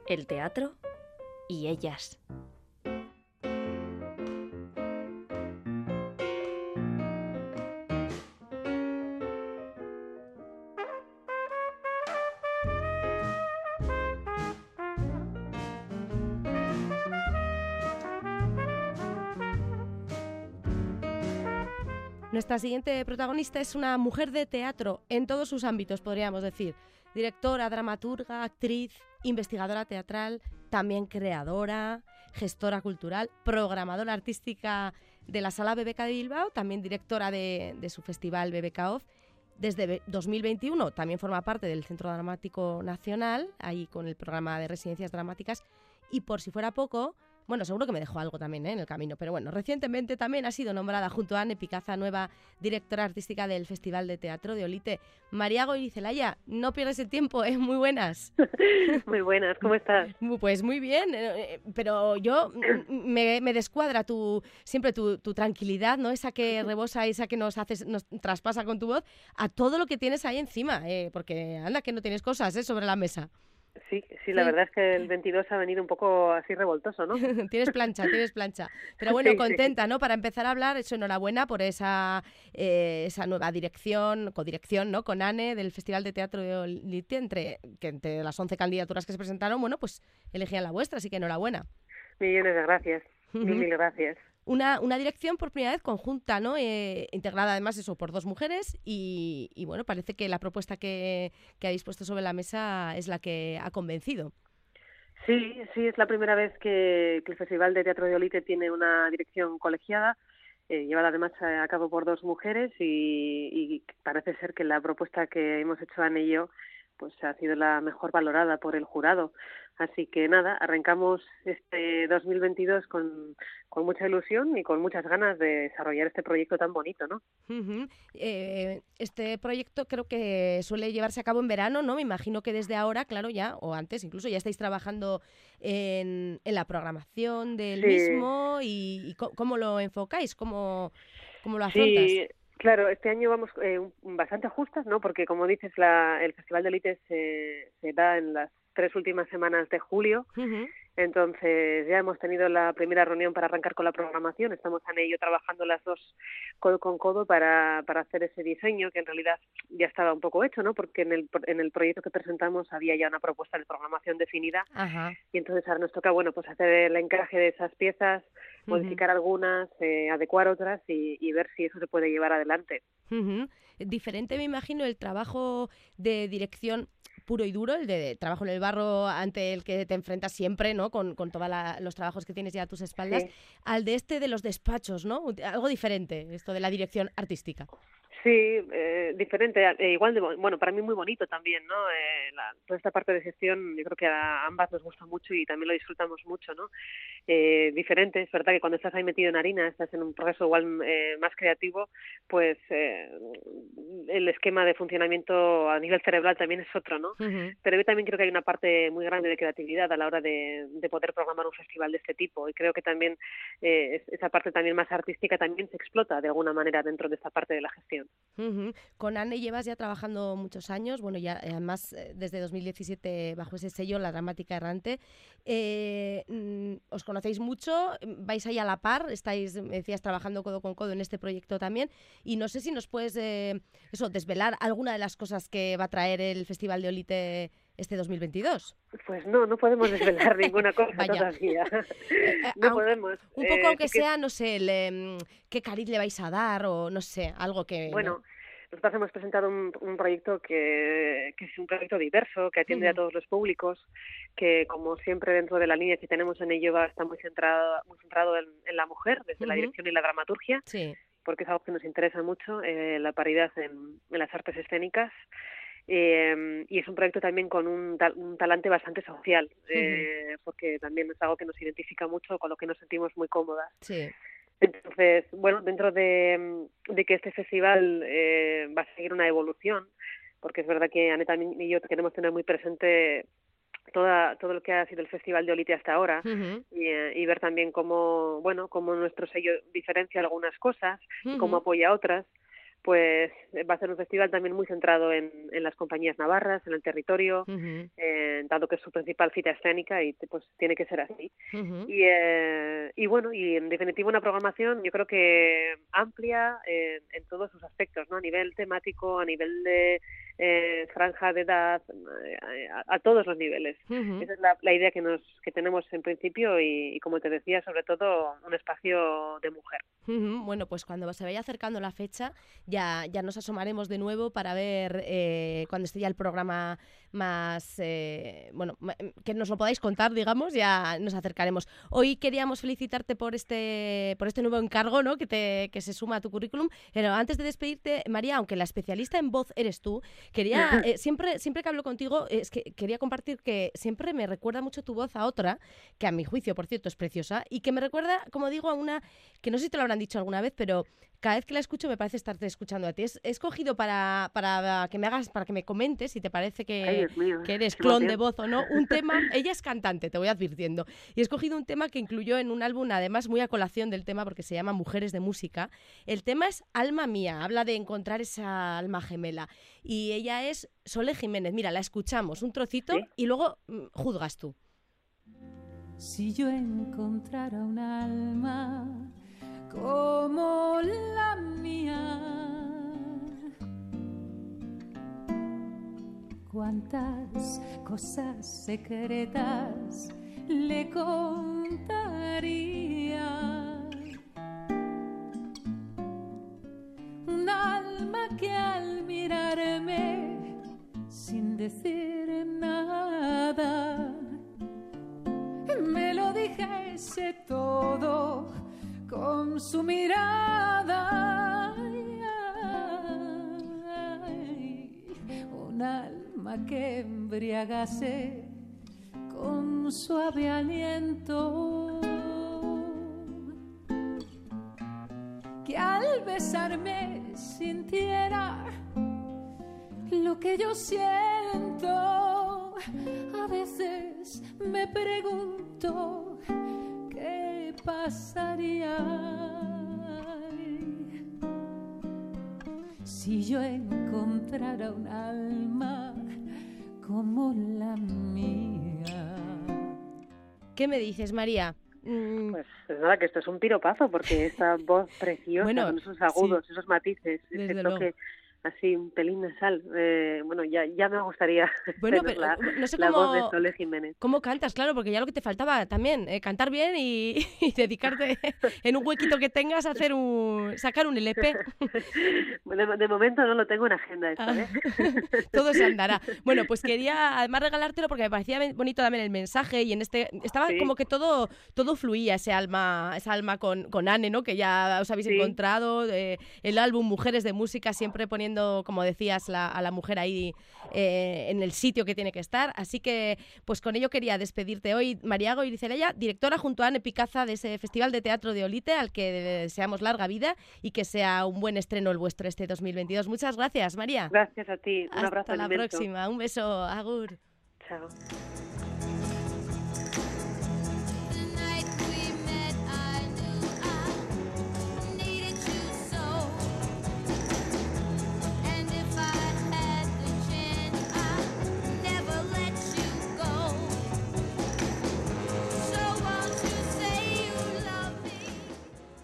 el teatro y ellas. Nuestra siguiente protagonista es una mujer de teatro en todos sus ámbitos, podríamos decir. Directora, dramaturga, actriz, investigadora teatral, también creadora, gestora cultural, programadora artística de la Sala BBK de Bilbao, también directora de su festival BBK Off. Desde 2021 también forma parte del Centro Dramático Nacional, ahí con el programa de residencias dramáticas. Y por si fuera poco, bueno, seguro que me dejó algo también en el camino, pero bueno, recientemente también ha sido nombrada junto a Anne Picaza, nueva directora artística del Festival de Teatro de Olite. María Goirizelaya, no pierdes el tiempo, muy buenas. Muy buenas, ¿cómo estás? Pues muy bien, pero yo me descuadra siempre tu tranquilidad, ¿no? Esa que rebosa, esa que nos traspasa con tu voz, a todo lo que tienes ahí encima, porque anda que no tienes cosas sobre la mesa. Sí, la verdad es que el 22 ha venido un poco así revoltoso, ¿no? Tienes plancha. Pero bueno, Sí, contenta, ¿no? Para empezar a hablar, enhorabuena por esa nueva codirección, ¿no? Con Anne del Festival de Teatro de Olite, entre las 11 candidaturas que se presentaron, bueno, pues elegían la vuestra, así que enhorabuena. Millones de gracias, mil gracias. Una dirección por primera vez conjunta, ¿no? Integrada además eso por dos mujeres y bueno, parece que la propuesta que habéis puesto sobre la mesa es la que ha convencido. Sí, es la primera vez que el Festival de Teatro de Olite tiene una dirección colegiada, llevada además a cabo por dos mujeres y parece ser que la propuesta que hemos hecho Anne y yo pues ha sido la mejor valorada por el jurado. Así que nada, arrancamos este 2022 con mucha ilusión y con muchas ganas de desarrollar este proyecto tan bonito, ¿no? Uh-huh. Este proyecto creo que suele llevarse a cabo en verano, ¿no? Me imagino que desde ahora, claro, ya, o antes incluso, ya estáis trabajando en la programación del mismo y ¿cómo lo enfocáis? ¿Cómo lo afrontas? Sí. Claro, este año vamos bastante justas, ¿no? Porque, como dices, el Festival de Olite se da en las 3 últimas semanas de julio. Uh-huh. Entonces, ya hemos tenido la primera reunión para arrancar con la programación. Estamos en ello trabajando las dos codo con codo para hacer ese diseño, que en realidad ya estaba un poco hecho, ¿no? Porque en el proyecto que presentamos había ya una propuesta de programación definida. Ajá. Y entonces ahora nos toca, bueno, pues hacer el encaje de esas piezas, modificar algunas, adecuar otras y ver si eso se puede llevar adelante. Uh-huh. Diferente, me imagino, el trabajo de dirección puro y duro, el de trabajo en el barro ante el que te enfrentas siempre, ¿no? Con todos los trabajos que tienes ya a tus espaldas, sí, al de los despachos, ¿no? Algo diferente, esto de la dirección artística. Sí, diferente, igual bueno, para mí muy bonito también, ¿no? Toda esta parte de gestión, yo creo que a ambas nos gusta mucho y también lo disfrutamos mucho, ¿no? Diferente, es verdad que cuando estás ahí metido en harina, estás en un proceso igual más creativo, pues el esquema de funcionamiento a nivel cerebral también es otro, ¿no? Uh-huh. Pero yo también creo que hay una parte muy grande de creatividad a la hora de poder programar un festival de este tipo y creo que también esa parte también más artística también se explota de alguna manera dentro de esta parte de la gestión. Uh-huh. Con Anne llevas ya trabajando muchos años, bueno, ya además desde 2017 bajo ese sello, La Dramática Errante. Os conocéis mucho, vais ahí a la par, estáis, me decías, trabajando codo con codo en este proyecto también, y no sé si nos puedes desvelar alguna de las cosas que va a traer el Festival de Olite este 2022. Pues no podemos desvelar ninguna cosa todavía. No podemos. Un poco aunque sea, no sé, qué cariz le vais a dar o no sé, algo que... Bueno, ¿no? Nosotros hemos presentado un proyecto que es un proyecto diverso, que atiende a todos los públicos, que como siempre dentro de la línea que tenemos en ello está muy centrado en la mujer, desde la dirección y la dramaturgia, sí, porque es algo que nos interesa mucho, la paridad en las artes escénicas. Y es un proyecto también con un talante bastante social, porque también es algo que nos identifica mucho, con lo que nos sentimos muy cómodas. Sí. Entonces, bueno, dentro de que este festival va a seguir una evolución, porque es verdad que Anne también y yo queremos tener muy presente todo lo que ha sido el Festival de Olite hasta ahora y ver también cómo nuestro sello diferencia algunas cosas y cómo apoya otras, pues va a ser un festival también muy centrado en las compañías navarras, en el territorio, dado que es su principal cita escénica y pues tiene que ser así. Y bueno, y en definitiva una programación yo creo que amplia en todos sus aspectos, ¿no? A nivel temático, a nivel de franja de edad, a todos los niveles. Esa es la idea que tenemos en principio y como te decía, sobre todo un espacio de mujer. Bueno, pues cuando se vaya acercando la fecha ya nos asomaremos de nuevo para ver cuando esté ya el programa más, que nos lo podáis contar, digamos, ya nos acercaremos. Hoy queríamos felicitarte por este nuevo encargo, ¿no? que se suma a tu currículum, pero antes de despedirte, María, aunque la especialista en voz eres tú, quería, siempre que hablo contigo, es que quería compartir que siempre me recuerda mucho tu voz a otra, que a mi juicio, por cierto, es preciosa, y que me recuerda, como digo, a una, que no sé si te lo habrán dicho alguna vez, pero cada vez que la escucho me parece estarte escuchando a ti. He escogido para que me comentes si te parece que eres clon de voz o no, un tema. Ella es cantante, te voy advirtiendo, y he escogido un tema que incluyó en un álbum, además muy a colación del tema porque se llama Mujeres de Música. El tema es Alma Mía, habla de encontrar esa alma gemela, y ella es Sole Jiménez. Mira, la escuchamos un trocito, ¿sí? Y luego juzgas tú. Si yo encontrara un alma como la mía, cuántas cosas secretas le contaría. Un alma que al mirarme sin decir nada me lo dijese todo con su mirada. Un alma que embriagase con suave aliento, que al besarme sintiera lo que yo siento. A veces me pregunto qué pasaría si yo encontrara un alma como la mía. ¿Qué me dices, María? Pues nada, que esto es un piropazo, porque esa voz preciosa, bueno, con esos agudos, sí, esos matices, ese toque así un pelín nasal, ya me gustaría pero no sé la voz de Sole Jiménez. ¿Cómo cantas? Claro, porque ya lo que te faltaba también, cantar bien y dedicarte en un huequito que tengas a sacar un LP. De momento no lo tengo en agenda esto, Todo se andará. Bueno, pues quería además regalártelo porque me parecía bonito también el mensaje, y estaba como que todo fluía, esa alma con Anne, ¿no? Que ya os habéis encontrado, el álbum Mujeres de Música, siempre poniendo, como decías, a la mujer ahí en el sitio que tiene que estar. Así que pues con ello quería despedirte hoy, María Goirizelaya, directora junto a Anne Picaza de ese Festival de Teatro de Olite, al que deseamos larga vida y que sea un buen estreno el vuestro este 2022. Muchas gracias, María. Gracias a ti, un abrazo inmenso. Hasta la próxima, un beso, agur. Chao.